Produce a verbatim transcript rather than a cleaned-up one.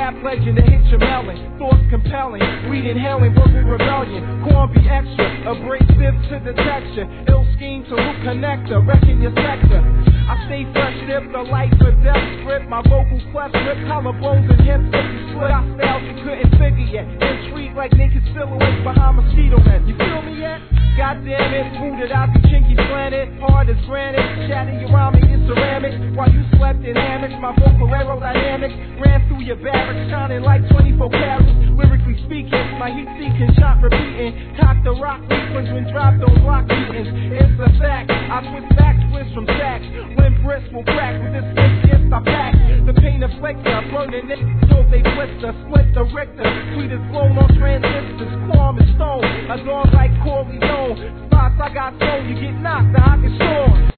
rap legend to hit your melon. Thoughts compelling, weed inhaling, verbal rebellion. Corn be extra, abrasive to the texture. Ill scheme to root connector, wrecking your sector. I stay fresh, live the life or death script. My vocal clefts rip collarbones and hips if you split. I styles you couldn't figure yet. Intrigue like naked silhouettes behind mosquito nets. You feel me yet? Goddamn it, booted out the chinky slanted. Hard as granite, chatting around me in ceramic. While you slept in hammocks, my vocal aerodynamics ran through your barracks, shining like twenty-four carats. Lyrically speaking, my heat seeking, shot repeating. Cock the rock sequence when dropped those rock beatings. It's a fact, I switch back, switch from sacks. When bricks will crack with this switch, yes, I pack. The pain afflictor, burning it till they blister. Split the Richter, sweet as blown on transistors. Calm as stone, a dog like Corleone. Spots I got sold, you get knocked, the I can show.